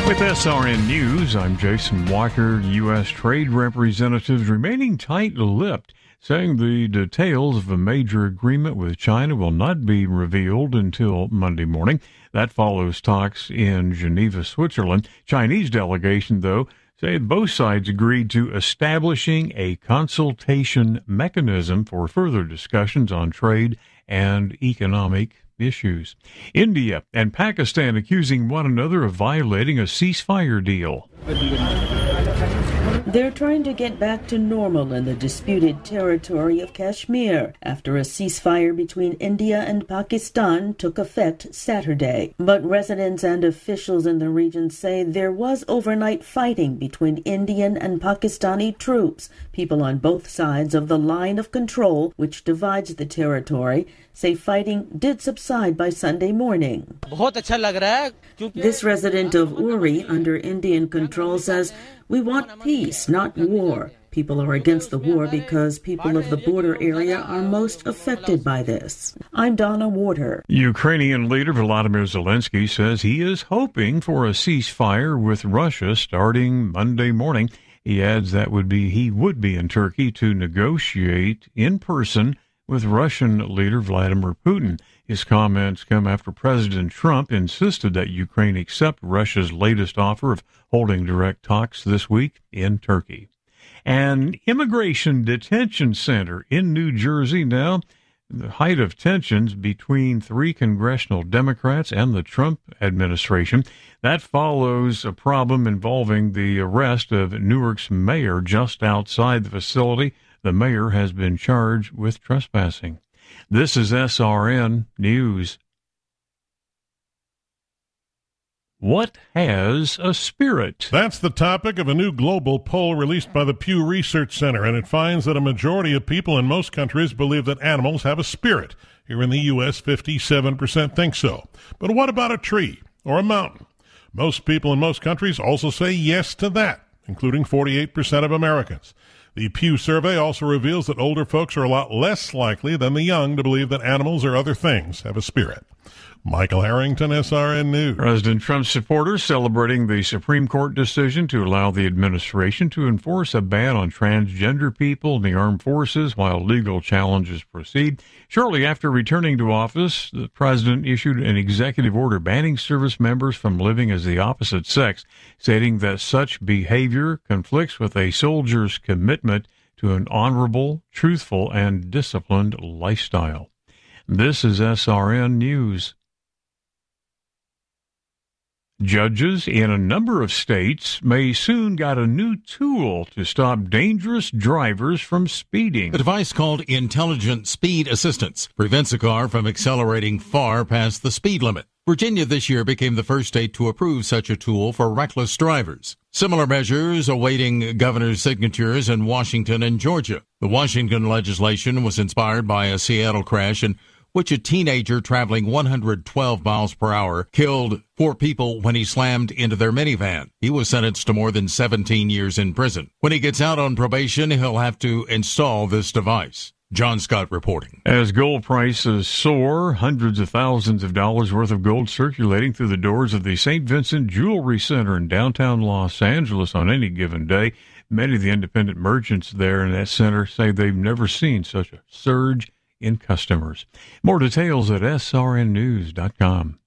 With SRN News, I'm Jason Walker. U.S. trade representatives remaining tight-lipped, saying the details of a major agreement with China will not be revealed until Monday morning. That follows talks in Geneva, Switzerland. Chinese delegation, though, say both sides agreed to establishing a consultation mechanism for further discussions on trade and economic issues. India and Pakistan accusing one another of violating a ceasefire deal. They're trying to get back to normal in the disputed territory of Kashmir after a ceasefire between India and Pakistan took effect Saturday. But residents and officials in the region say there was overnight fighting between Indian and Pakistani troops. People on both sides of the line of control, which divides the territory, say fighting did subside by Sunday morning. This resident of Uri, under Indian control, says, "We want peace, not war. People are against the war because people of the border area are most affected by this." I'm Donna Warder. Ukrainian leader Volodymyr Zelensky says he is hoping for a ceasefire with Russia starting Monday morning. He adds that he would be in Turkey to negotiate in person with Russian leader Vladimir Putin. His comments come after President Trump insisted that Ukraine accept Russia's latest offer of holding direct talks this week in Turkey. An immigration detention center in New Jersey now, the height of tensions between three congressional Democrats and the Trump administration. That follows a problem involving the arrest of Newark's mayor just outside the facility. The mayor has been charged with trespassing. This is SRN News. What has a spirit? That's the topic of a new global poll released by the Pew Research Center, and it finds that a majority of people in most countries believe that animals have a spirit. Here in the U.S., 57% think so. But what about a tree or a mountain? Most people in most countries also say yes to that, including 48% of Americans. The Pew survey also reveals that older folks are a lot less likely than the young to believe that animals or other things have a spirit. Michael Harrington, SRN News. President Trump's supporters celebrating the Supreme Court decision to allow the administration to enforce a ban on transgender people in the armed forces while legal challenges proceed. Shortly after returning to office, the president issued an executive order banning service members from living as the opposite sex, stating that such behavior conflicts with a soldier's commitment to an honorable, truthful, and disciplined lifestyle. This is SRN News. Judges in a number of states may soon get a new tool to stop dangerous drivers from speeding. A device called Intelligent Speed Assistance prevents a car from accelerating far past the speed limit. Virginia this year became the first state to approve such a tool for reckless drivers. Similar measures awaiting governors' signatures in Washington and Georgia. The Washington legislation was inspired by a Seattle crash in which a teenager traveling 112 miles per hour killed 4 people when he slammed into their minivan. He was sentenced to more than 17 years in prison. When he gets out on probation, he'll have to install this device. John Scott reporting. As gold prices soar, hundreds of thousands of dollars worth of gold circulating through the doors of the St. Vincent Jewelry Center in downtown Los Angeles on any given day. Many of the independent merchants there in that center say they've never seen such a surge in customers. More details at srnnews.com.